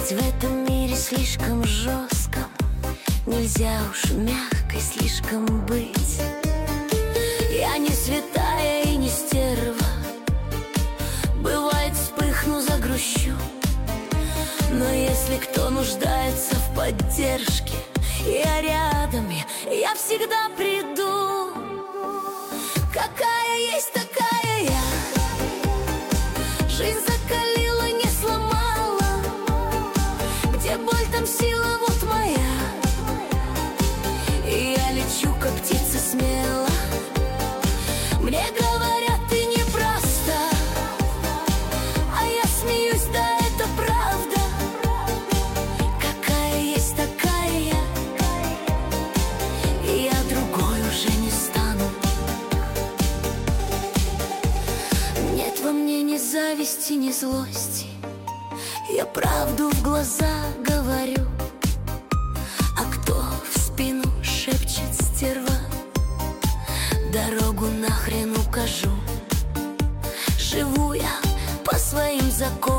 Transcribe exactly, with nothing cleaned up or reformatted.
Ведь в этом мире слишком жестком нельзя уж мягкой слишком быть. Я не святая и не стерва, бывает вспыхну, загрущу. Но если кто нуждается в поддержке, я рядом, я, я всегда приду. Какая есть, такая я. Жизнь закалила, не сломала. Где боль, там сила, вот моя. И я лечу, как птица, смело. Мне говорят, ты непроста, а я смеюсь, да, это правда. Какая есть, такая я. И я другой уже не стану. Нет во мне ни зависти, ни злости. Я правду в глаза говорю. А кто в спину шепчет стерва, дорогу нахрен укажу. Живу я по своим законам.